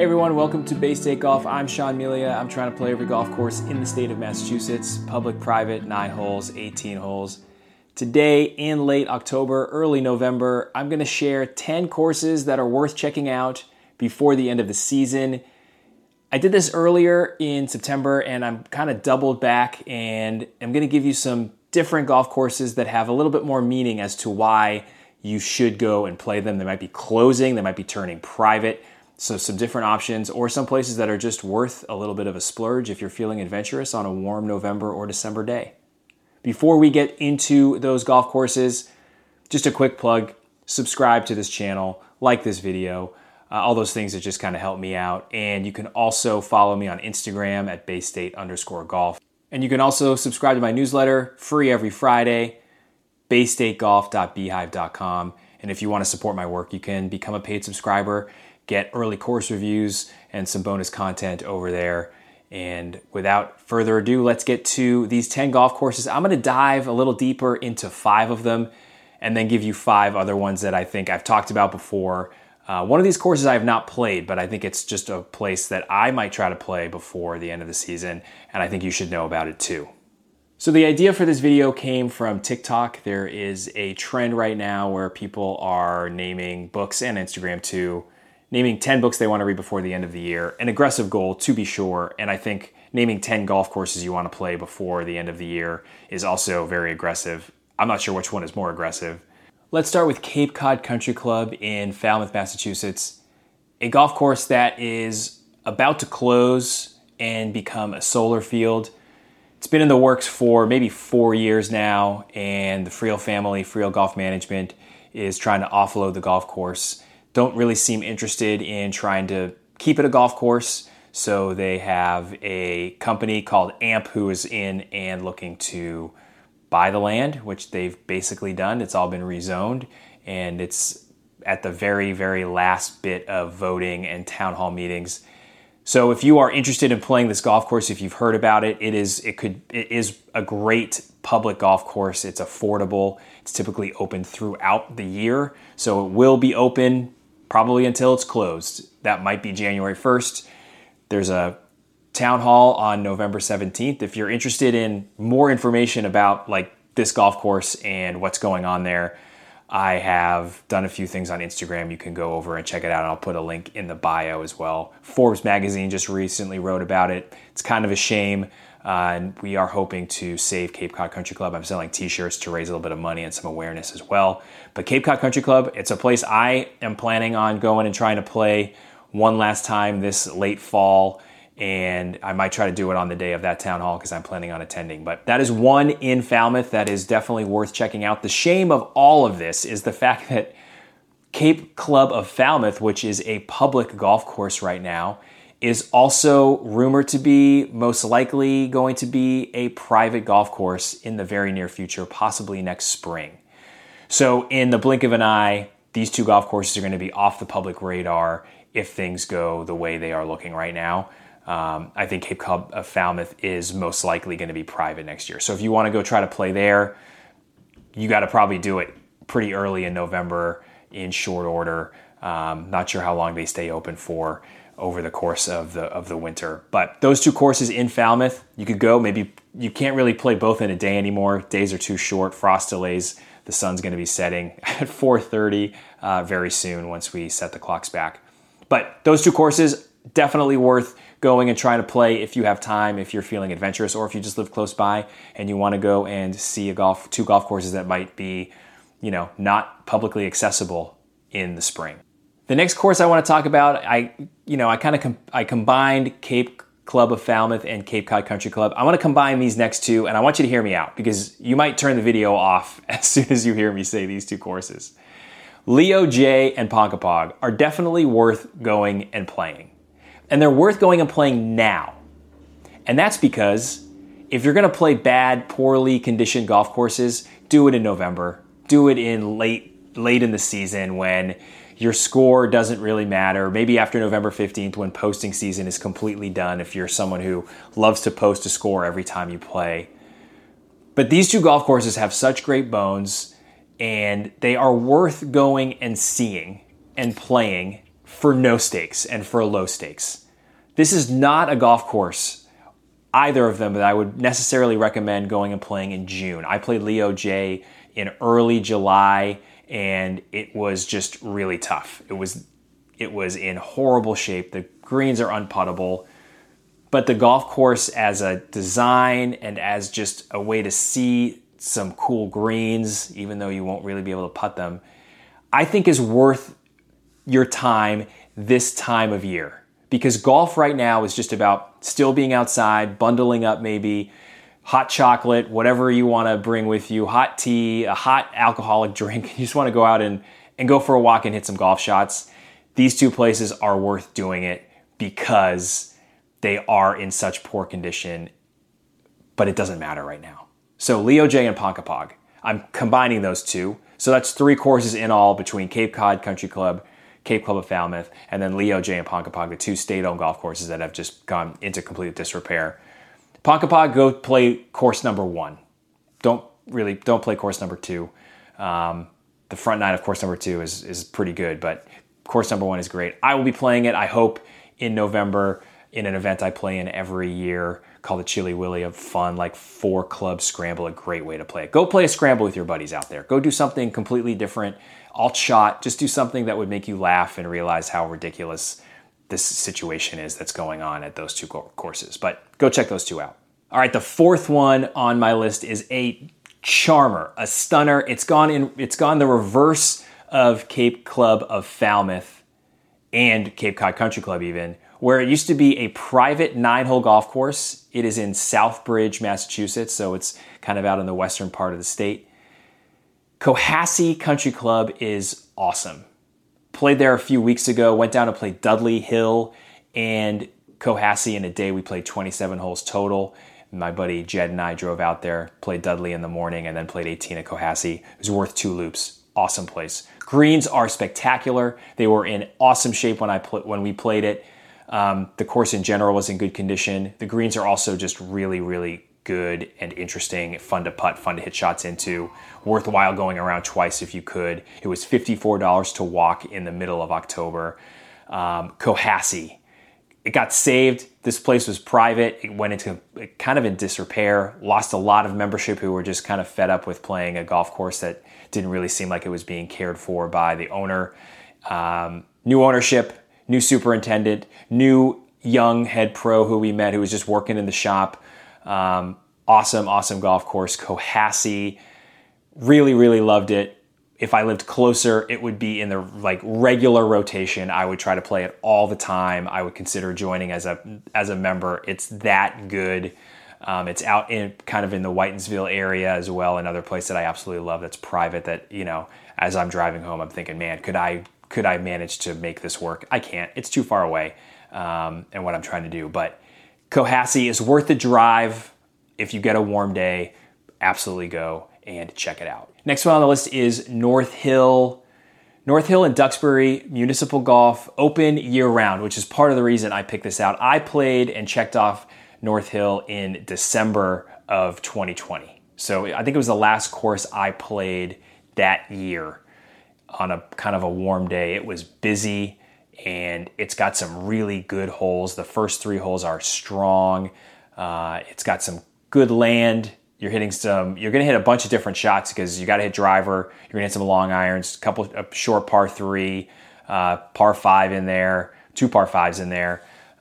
Hey everyone, welcome to Bay State Golf. I'm Sean Melia. I'm trying to play every golf course in the state of Massachusetts, public, private, 9 holes, 18 holes. Today, in late October, early November, I'm going to share 10 courses that are worth checking out before the end of the season. I did this earlier in September and I'm kind of doubled back and I'm going to give you some different golf courses that have a little bit more meaning as to why you should go and play them. They might be closing, they might be turning private. So some different options, or some places that are just worth a little bit of a splurge if you're feeling adventurous on a warm November or December day. Before we get into those golf courses, just a quick plug, subscribe to this channel, like this video, all those things that just kind of help me out. And you can also follow me on Instagram at baystate_golf. And you can also subscribe to my newsletter, free every Friday, baystategolf.beehive.com. And if you want to support my work, you can become a paid subscriber, get early course reviews and some bonus content over there. And without further ado, let's get to these 10 golf courses. I'm going to dive a little deeper into 5 of them and then give you 5 other ones that I think I've talked about before. One of these courses I have not played, but I think it's just a place that I might try to play before the end of the season, and I think you should know about it too. So the idea for this video came from TikTok. There is a trend right now where people are naming books, and Instagram too, naming 10 books they want to read before the end of the year. An aggressive goal, to be sure, and I think naming 10 golf courses you want to play before the end of the year is also very aggressive. I'm not sure which one is more aggressive. Let's start with Cape Cod Country Club in Falmouth, Massachusetts, a golf course that is about to close and become a solar field. It's been in the works for maybe 4 years now, and the Friel family, Friel Golf Management, is trying to offload the golf course. Don't really seem interested in trying to keep it a golf course, so they have a company called AMP who is in and looking to buy the land, which they've basically done. It's all been rezoned, and it's at the very, very last bit of voting and town hall meetings. So if you are interested in playing this golf course, if you've heard about it, it is a great public golf course. It's affordable. It's typically open throughout the year, so it will be open probably until it's closed. That might be January 1st. There's a town hall on November 17th. If you're interested in more information about this golf course and what's going on there, I have done a few things on Instagram. You can go over and check it out, and I'll put a link in the bio as well. Forbes magazine just recently wrote about it. It's kind of a shame, and we are hoping to save Cape Cod Country Club. I'm selling t-shirts to raise a little bit of money and some awareness as well. But Cape Cod Country Club, it's a place I am planning on going and trying to play one last time this late fall, and I might try to do it on the day of that town hall because I'm planning on attending. But that is one in Falmouth that is definitely worth checking out. The shame of all of this is the fact that Cape Club of Falmouth, which is a public golf course right now, is also rumored to be most likely going to be a private golf course in the very near future, possibly next spring. So in the blink of an eye, these 2 golf courses are going to be off the public radar if things go the way they are looking right now. I think Cape Cod of Falmouth is most likely going to be private next year. So if you want to go try to play there, you got to probably do it pretty early in November in short order. Not sure how long they stay open for over the course of the winter. But those 2 courses in Falmouth, you could go. Maybe you can't really play both in a day anymore. Days are too short. Frost delays. The sun's going to be setting at 4:30 very soon once we set the clocks back. But those 2 courses, definitely worth going and trying to play if you have time, if you're feeling adventurous, or if you just live close by and you want to go and see 2 golf courses that might be, not publicly accessible in the spring. The next course I want to talk about, I combined Cape Club of Falmouth and Cape Cod Country Club. I want to combine these next 2, and I want you to hear me out because you might turn the video off as soon as you hear me say these 2 courses. Leo J and Ponkapog are definitely worth going and playing. And they're worth going and playing now. And that's because if you're going to play bad, poorly conditioned golf courses, do it in November. Do it in late in the season when your score doesn't really matter. Maybe after November 15th when posting season is completely done if you're someone who loves to post a score every time you play. But these 2 golf courses have such great bones, and they are worth going and seeing and playing for no stakes and for low stakes. This is not a golf course, either of them, that I would necessarily recommend going and playing in June. I played Leo J in early July, and it was just really tough. It was in horrible shape. The greens are unputtable, but the golf course as a design and as just a way to see some cool greens, even though you won't really be able to putt them, I think is worth your time this time of year. Because golf right now is just about still being outside, bundling up maybe, hot chocolate, whatever you want to bring with you, hot tea, a hot alcoholic drink. You just want to go out and go for a walk and hit some golf shots. These two places are worth doing it because they are in such poor condition, but it doesn't matter right now. So Leo J and Ponkapog, I'm combining those two. So that's 3 courses in all between Cape Cod Country Club, Cape Club of Falmouth, and then Leo J and Ponkapog, the 2 state-owned golf courses that have just gone into complete disrepair. Ponkapog, go play course number 1. Don't play course number 2. The front 9 of course number 2 is pretty good, but course number 1 is great. I will be playing it, I hope, in November in an event I play in every year called the Chili Willy, a fun, 4-club scramble, a great way to play it. Go play a scramble with your buddies out there. Go do something completely different. Alt shot, just do something that would make you laugh and realize how ridiculous this situation is that's going on at those 2 courses. But go check those 2 out. All right, the 4th one on my list is a charmer, a stunner. It's gone the reverse of Cape Club of Falmouth and Cape Cod Country Club even, where it used to be a private 9-hole golf course. It is in Southbridge, Massachusetts, so it's kind of out in the western part of the state. Cohasset Country Club is awesome. Played there a few weeks ago, went down to play Dudley Hill and Cohasset in a day. We played 27 holes total. My buddy Jed and I drove out there, played Dudley in the morning, and then played 18 at Cohasset. It was worth 2 loops. Awesome place. Greens are spectacular. They were in awesome shape when we played it. The course in general was in good condition. The greens are also just really, really good and interesting, fun to putt, fun to hit shots into, worthwhile going around twice if you could. It was $54 to walk in the middle of October. Cohasset, it got saved. This place was private. It went into kind of in disrepair, lost a lot of membership who were just kind of fed up with playing a golf course that didn't really seem like it was being cared for by the owner. New ownership, new superintendent, new young head pro who we met who was just working in the shop. Awesome golf course. Cohasset, really, really loved it. If I lived closer, it would be in the regular rotation. I would try to play it all the time. I would consider joining as a member. It's that good. It's out in kind of in the Whitensville area as well. Another place that I absolutely love that's private that, as I'm driving home, I'm thinking, man, could I manage to make this work? I can't. It's too far away and what I'm trying to do. But Cohasset is worth the drive. If you get a warm day, absolutely go and check it out. Next one on the list is North Hill. North Hill in Duxbury, Municipal Golf, open year-round, which is part of the reason I picked this out. I played and checked off North Hill in December of 2020. So I think it was the last course I played that year on a kind of a warm day. It was busy and it's got some really good holes. The first 3 holes are strong. It's got some good land. You're going to hit a bunch of different shots because you got to hit driver. You're going to hit some long irons, a short par 3, par 5 in there, 2 par 5s in there.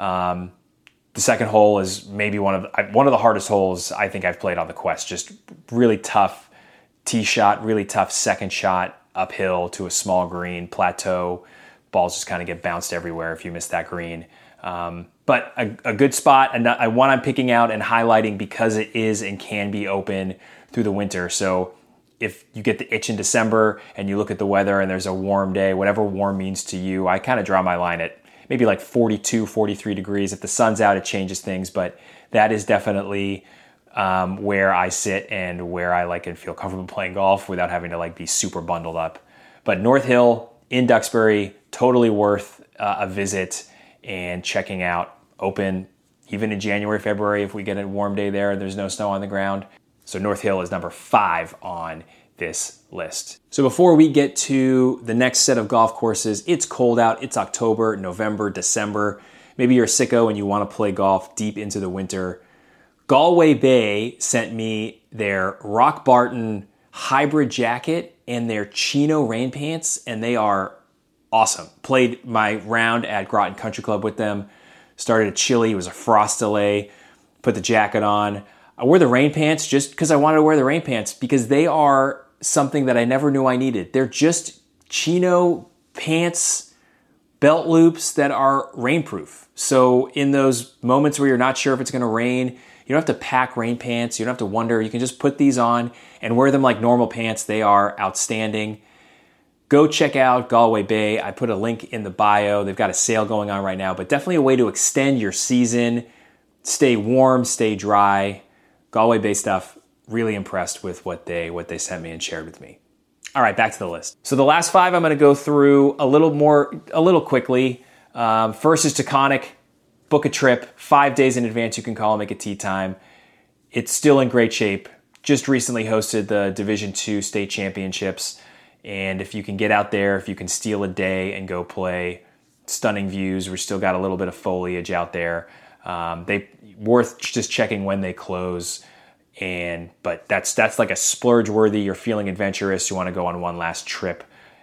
The second hole is maybe one of the hardest holes I think I've played on the Quest. Just really tough tee shot, really tough second shot uphill to a small green plateau. Balls just kind of get bounced everywhere if you miss that green. But a good spot, and one I'm picking out and highlighting because it is and can be open through the winter. So if you get the itch in December and you look at the weather and there's a warm day, whatever warm means to you, I kind of draw my line at maybe 42, 43 degrees. If the sun's out, it changes things, but that is definitely where I sit and where I and feel comfortable playing golf without having to be super bundled up. But North Hill in Duxbury, totally worth a visit and checking out. Open even in January, February if we get a warm day there and there's no snow on the ground. So North Hill is number 5 on this list. So before we get to the next set of golf courses, it's cold out. It's October, November, December. Maybe you're a sicko and you want to play golf deep into the winter. Galway Bay sent me their Rock Barton hybrid jacket and their chino rain pants, and they are awesome. Played my round at Groton Country Club with them. Started at chilly. It was a frost delay. Put the jacket on. I wore the rain pants just because I wanted to wear the rain pants because they are something that I never knew I needed. They're just chino pants, belt loops that are rainproof. So in those moments where you're not sure if it's going to rain, you don't have to pack rain pants. You don't have to wonder. You can just put these on and wear them like normal pants. They are outstanding. Go check out Galway Bay. I put a link in the bio. They've got a sale going on right now, but definitely a way to extend your season. Stay warm, stay dry. Galway Bay stuff. Really impressed with what they sent me and shared with me. All right, back to the list. So the last 5 I'm going to go through a little quickly. First is Taconic. Book a trip 5 days in advance. You can call and make a tee time. It's still in great shape. Just recently hosted the Division II state championships. And if you can get out there, if you can steal a day and go play, stunning views. We've still got a little bit of foliage out there. They worth just checking when they close. But that's like a splurge worthy. You're feeling adventurous. You want to go on one last trip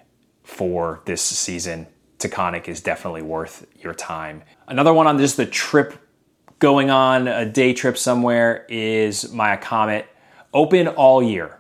for this season. Taconic is definitely worth your time. Another one on just the trip going on, a day trip somewhere, is Maya Comet. Open all year.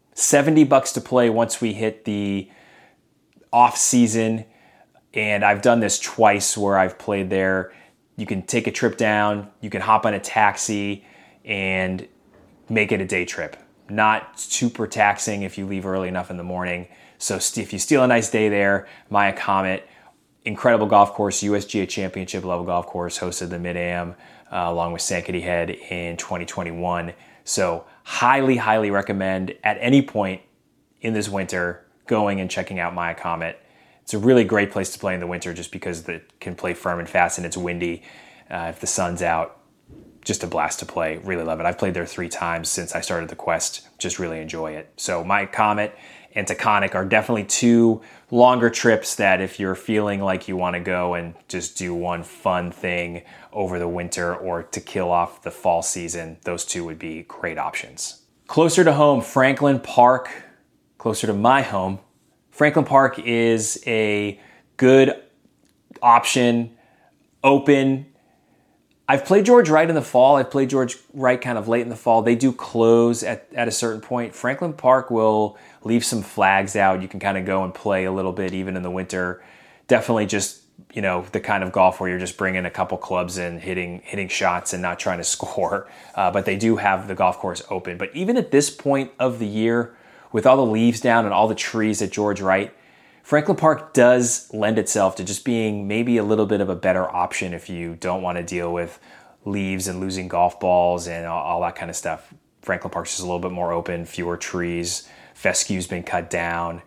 $70 to play once we hit the off season. And I've done this twice where I've played there. You can take a trip down, you can hop on a taxi and make it a day trip. Not super taxing if you leave early enough in the morning. So if you steal a nice day there, Maya Comet, incredible golf course, USGA championship level golf course, hosted the Mid-Am along with Sankaty Head in 2021. So highly, highly recommend at any point in this winter going and checking out Maya Comet. It's a really great place to play in the winter just because it can play firm and fast and it's windy. If the sun's out, just a blast to play. Really love it. I've played there 3 times since I started the quest. Just really enjoy it. So Maya Comet and Taconic are definitely 2 longer trips that if you're feeling like you want to go and just do one fun thing over the winter or to kill off the fall season, those 2 would be great options. Closer to home, Franklin Park. Closer to my home, Franklin Park is a good option, open. I've played George Wright in the fall. I've played George Wright kind of late in the fall. They do close at a certain point. Franklin Park will leave some flags out. You can kind of go and play a little bit even in the winter. Definitely just, the kind of golf where you're just bringing a couple clubs in, hitting shots and not trying to score. But they do have the golf course open. But even at this point of the year, with all the leaves down and all the trees at George Wright, Franklin Park does lend itself to just being maybe a little bit of a better option if you don't want to deal with leaves and losing golf balls and all that kind of stuff. Franklin Park's just a little bit more open, fewer trees, fescue's been cut down.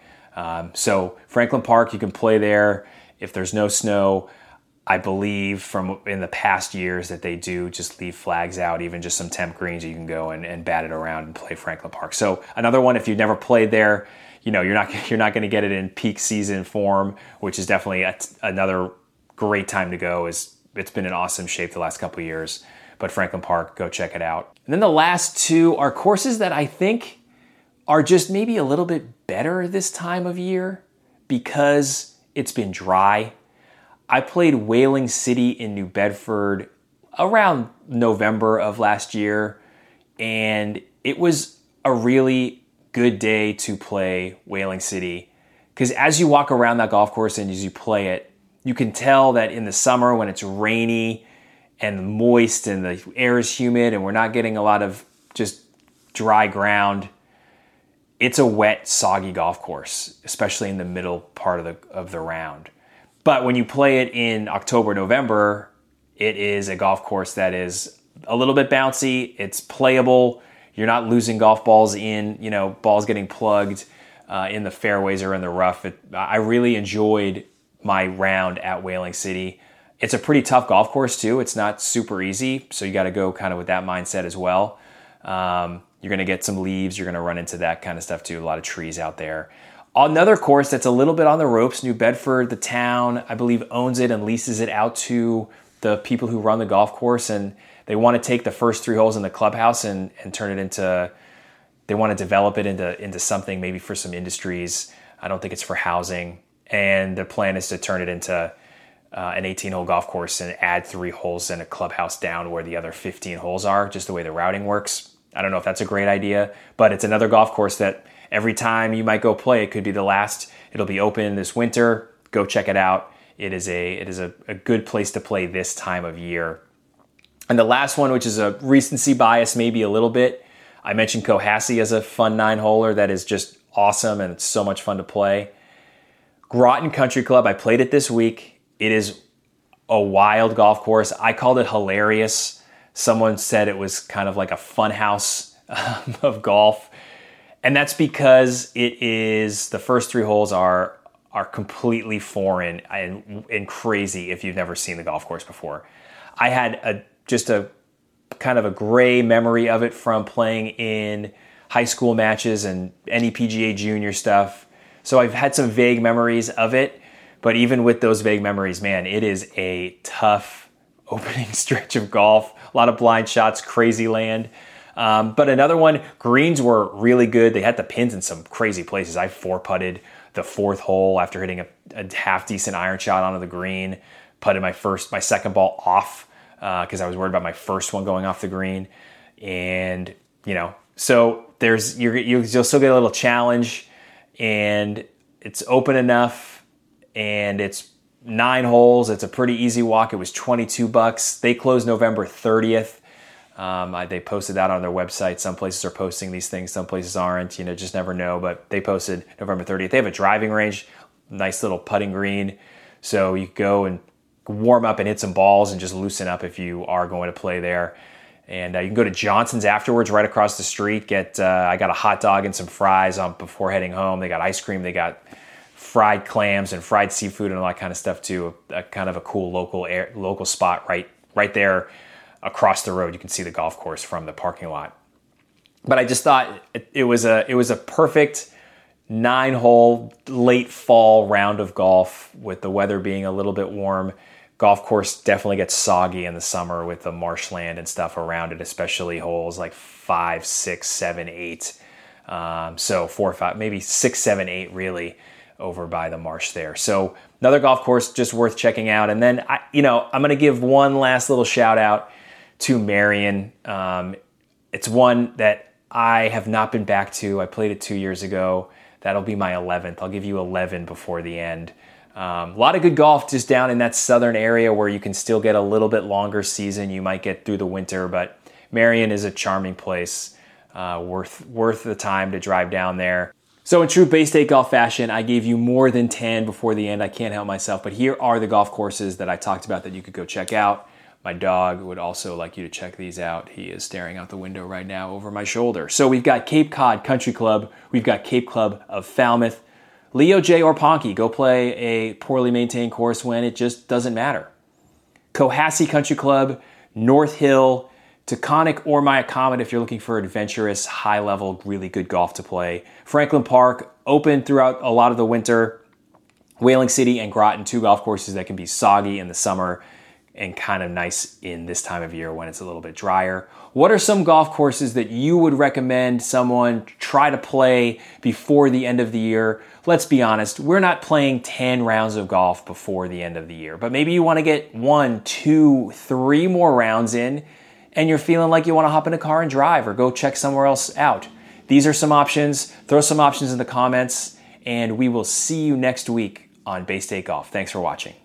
So Franklin Park, you can play there if there's no snow. I believe from in the past years that they do just leave flags out, even just some temp greens, you can go and bat it around and play Franklin Park. So another one, if you've never played there, you're not going to get it in peak season form, which is definitely another great time to go. It's been in awesome shape the last couple of years, but Franklin Park, go check it out. And then the last 2 are courses that I think are just maybe a little bit better this time of year because it's been dry. I played Whaling City in New Bedford around November of last year, and it was a really good day to play Whaling City because as you walk around that golf course and as you play it, you can tell that in the summer when it's rainy and moist and the air is humid and we're not getting a lot of just dry ground, it's a wet, soggy golf course, especially in the middle part of the round. But when you play it in October, November, it is a golf course that is a little bit bouncy. It's playable. You're not losing golf balls balls getting plugged in the fairways or in the rough. I really enjoyed my round at Whaling City. It's a pretty tough golf course too. It's not super easy, so you got to go kind of with that mindset as well. You're going to get some leaves. You're going to run into that kind of stuff too. A lot of trees out there. Another course that's a little bit on the ropes, New Bedford, the town, I believe, owns it and leases it out to the people who run the golf course. And they want to take the first 3 holes in the clubhouse and turn it into, they want to develop it into something maybe for some industries. I don't think it's for housing. And the plan is to turn it into an 18-hole golf course and add 3 holes in a clubhouse down where the other 15 holes are, just the way the routing works. I don't know if that's a great idea, but it's another golf course that every time you might go play, it could be the last. It'll be open this winter. Go check it out. It is a good place to play this time of year. And the last one, which is a recency bias maybe a little bit, I mentioned Cohasset as a fun 9-holer that is just awesome and it's so much fun to play. Groton Country Club, I played it this week. It is a wild golf course. I called it hilarious. Someone said it was kind of like a fun house of golf. And that's because it is, the first 3 holes are completely foreign and crazy if you've never seen the golf course before. I had just a kind of a gray memory of it from playing in high school matches and any PGA Junior stuff. So I've had some vague memories of it, but even with those vague memories, man, it is a tough opening stretch of golf. A lot of blind shots, crazy land. But another one, greens were really good. They had the pins in some crazy places. I 4-putted the 4th hole after hitting a half-decent iron shot onto the green. Putted my second ball off because I was worried about my first one going off the green. And, so you'll still get a little challenge. And it's open enough. And it's 9 holes. It's a pretty easy walk. It was $22. They closed November 30th. They posted that on their website. Some places are posting these things, some places aren't. Just never know. But they posted November 30th. They have a driving range, nice little putting green. So you go and warm up and hit some balls and just loosen up if you are going to play there. And you can go to Johnson's afterwards, right across the street. I got a hot dog and some fries before heading home. They got ice cream. They got fried clams and fried seafood and all that kind of stuff too. Kind of a cool local spot right there. Across the road, you can see the golf course from the parking lot. But I just thought it was a perfect 9-hole late fall round of golf with the weather being a little bit warm. Golf course definitely gets soggy in the summer with the marshland and stuff around it, especially holes like 5, 6, 7, 8. So 4, 5, maybe 6, 7, 8 really over by the marsh there. So another golf course just worth checking out. And then I'm going to give one last little shout out to Marion. It's one that I have not been back to. I played it 2 years ago. That'll be my 11th. I'll give you 11 before the end. A lot of good golf just down in that southern area where you can still get a little bit longer season. You might get through the winter, but Marion is a charming place. Worth the time to drive down there. So in true Bay State Golf fashion, I gave you more than 10 before the end. I can't help myself, but here are the golf courses that I talked about that you could go check out. My dog would also like you to check these out. He is staring out the window right now over my shoulder. So we've got Cape Cod Country Club. We've got Cape Club of Falmouth. Leo J. or Ponky, go play a poorly maintained course when it just doesn't matter. Cohasset Country Club, North Hill, Taconic or Mayacamet if you're looking for adventurous, high-level, really good golf to play. Franklin Park, open throughout a lot of the winter. Whaling City and Groton, 2 golf courses that can be soggy in the summer and kind of nice in this time of year when it's a little bit drier. What are some golf courses that you would recommend someone try to play before the end of the year? Let's be honest, we're not playing 10 rounds of golf before the end of the year, but maybe you want to get 1, 2, 3 more rounds in and you're feeling like you want to hop in a car and drive or go check somewhere else out. These are some options. Throw some options in the comments and we will see you next week on Bay State Golf. Thanks for watching.